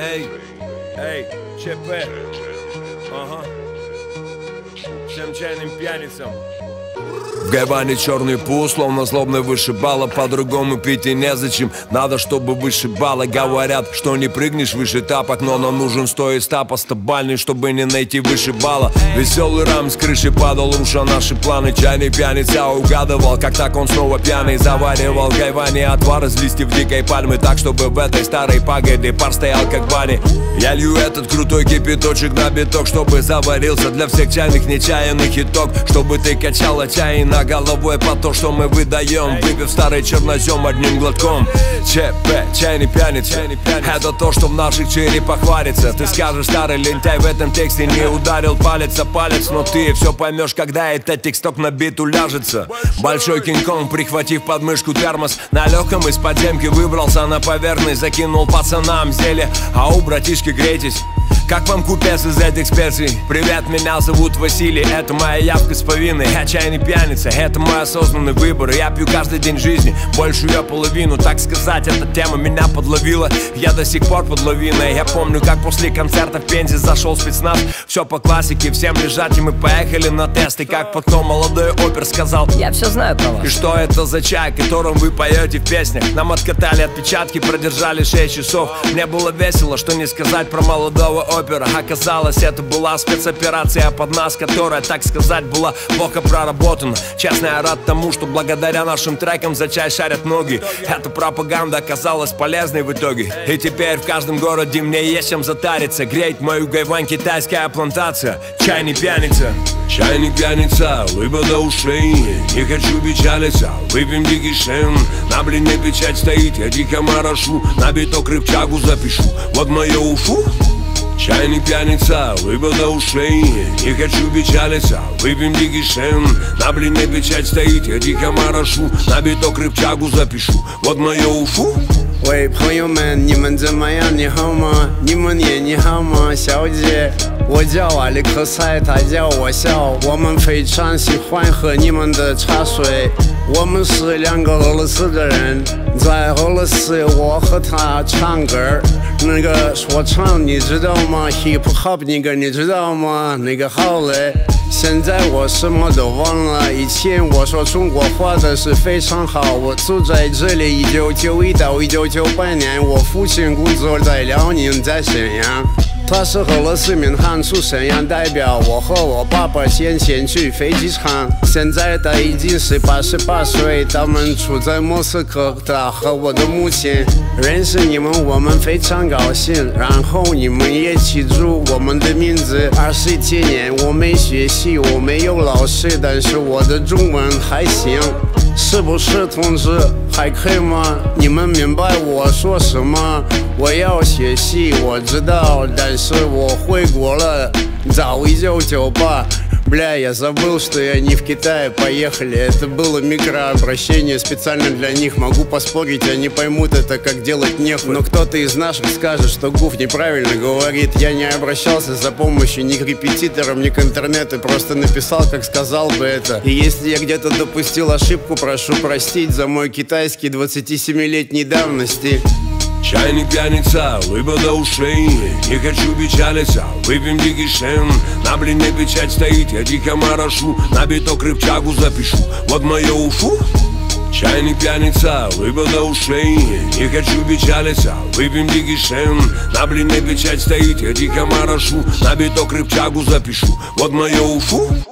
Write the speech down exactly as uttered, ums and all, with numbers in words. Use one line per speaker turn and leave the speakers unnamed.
Эй, эй, ЧП. Ага. Всем чайным пьяницам. В гайване черный пул, словно злобный вышибала. По-другому пить и незачем, надо, чтобы вышибала. Говорят, что не прыгнешь выше тапок, но нам нужен сто из ста стабильный, чтобы не найти вышибала. Веселый рам с крыши падал, руша наши планы. Чайный пьяница угадывал, как так он снова пьяный. Заваривал в гайване отвар из листьев дикой пальмы, так, чтобы в этой старой пагоде пар стоял как в бане. Я лью этот крутой кипяточек на биток, чтобы заварился для всех чайных нечаянных итог. Чтобы ты качала чай на головой по то, что мы выдаем, выпив старый чернозем одним глотком. ЧП, чайный пьяница, это то, что в наших черепах варится. Ты скажешь, старый лентяй, в этом тексте не ударил палец о палец, но ты все поймешь, когда этот тексток на бит уляжется. Большой Кинг-Конг, прихватив подмышку термос, на легком из подземки выбрался на поверхность, закинул пацанам зелье. Ау, братишки, грейтесь. Как вам купец из этих специй? Привет, меня зовут Василий, это моя явка с повинной. Я чайный пьяница, это мой осознанный выбор. Я пью каждый день жизни, большую я половину. Так сказать, эта тема меня подловила. Я до сих пор под лавиной. Я помню, как после концерта в Пензе зашел спецназ. Все по классике, всем лежать, и мы поехали на тест. И как потом молодой опер сказал:
я все знаю про вас.
И что это за чай, которым вы поете в песнях? Нам откатали отпечатки, продержали шесть часов. Мне было весело, что не сказать про молодого опера. Оказалось, это была спецоперация под нас, которая, так сказать, была плохо проработана. Честно, я рад тому, что благодаря нашим трекам за чай шарят ноги. Эта пропаганда оказалась полезной в итоге. И теперь в каждом городе мне есть чем затариться. Греет мою гайвань китайская плантация. Чайный пьяница. Чайный пьяница, лыба до ушей. Не хочу печалиться, выпьем дикий шен. На блине печать стоит, я дико морошу. На биток рыбчагу запишу, вот мое уфу. Чайный пьяница, лыба до ушей. Не хочу печалиться, выпьем дикий шен. На блине печать стоит, я дико морошу. На биток рыбчагу запишу, вот мое уфу.
喂，朋友们，你们怎么样？你好吗？你们也你好吗，小姐？我叫瓦里克塞，他叫我笑。我们非常喜欢喝你们的茶水。我们是两个俄罗斯的人，在俄罗斯我和他唱歌。那个说唱你知道吗 ？Hip Hop 那个你知道吗？那个好嘞。现在我什么都忘了，以前我说中国话的是非常好。我住在这里，一九九一到一九九八年，我父亲工作在辽宁，在沈阳。他是俄罗斯民航处沈阳代表，我和我爸爸先前去飞机场。现在他已经是八十八岁，他们住在莫斯科。他和我的母亲认识你们，我们非常高兴。然后你们也记住我们的名字。二十几年我没学习，我没有老师，但是我的中文还行。是不是同志还可以吗？你们明白我说什么？我要学习，我知道，但是我回国了，早一九九八。Бля, я забыл, что я не в Китае, поехали. Это было микрообращение специально для них. Могу поспорить, они поймут это, как делать нехуй. Но кто-то из наших скажет, что Гуф неправильно говорит. Я не обращался за помощью ни к репетиторам, ни к интернету. Просто написал, как сказал бы это. И если я где-то допустил ошибку, прошу простить за мой китайский двадцатисемилетней давности.
Чайный пьяница, лыба до ушей. Не хочу печалиться, выпьем дикий шен. На блине печать стоит, я дико морошу. На биток рыбчагу запишу, вот мое уфу. Чайный пьяница, лыба до ушей. Не хочу печалиться, выпьем дикий шен. На блине печать стоит, я дико морошу. На биток рыбчагу запишу, вот мое уфу.